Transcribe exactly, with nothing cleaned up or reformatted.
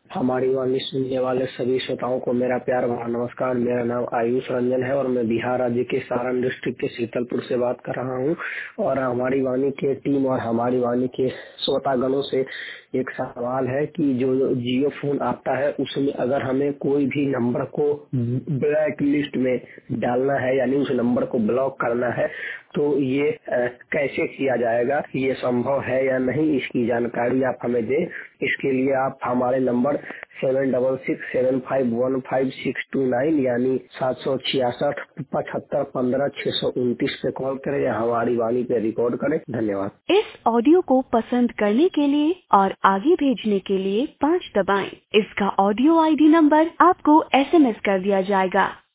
हमारी वाणी सुनने वाले सभी श्रोताओं को मेरा प्यार भरा नमस्कार। मेरा नाम आयुष रंजन है और मैं बिहार राज्य के सारण डिस्ट्रिक्ट के शीतलपुर से बात कर रहा हूं। और हमारी वाणी के टीम और हमारी वाणी के श्रोतागणों से एक सवाल है कि जो जियो फोन आता है उसमें अगर हमें कोई भी नंबर को ब्लैक लिस्ट में डालना है यानी उस नंबर को ब्लॉक करना है तो ये आ, कैसे किया जाएगा, ये संभव है या नहीं, इसकी जानकारी आप हमें दें। इसके लिए आप हमारे number seven double six seven five one five six two nine यानी सात सौ छियासठ पचहत्तर पंद्रह छह सौ उनतीस पे कॉल करें या हमारी वाणी पे रिकॉर्ड करें। धन्यवाद। इस ऑडियो को पसंद करने के लिए और आगे भेजने के लिए पाँच दबाएं। इसका ऑडियो आईडी नंबर आपको एसएमएस कर दिया जाएगा।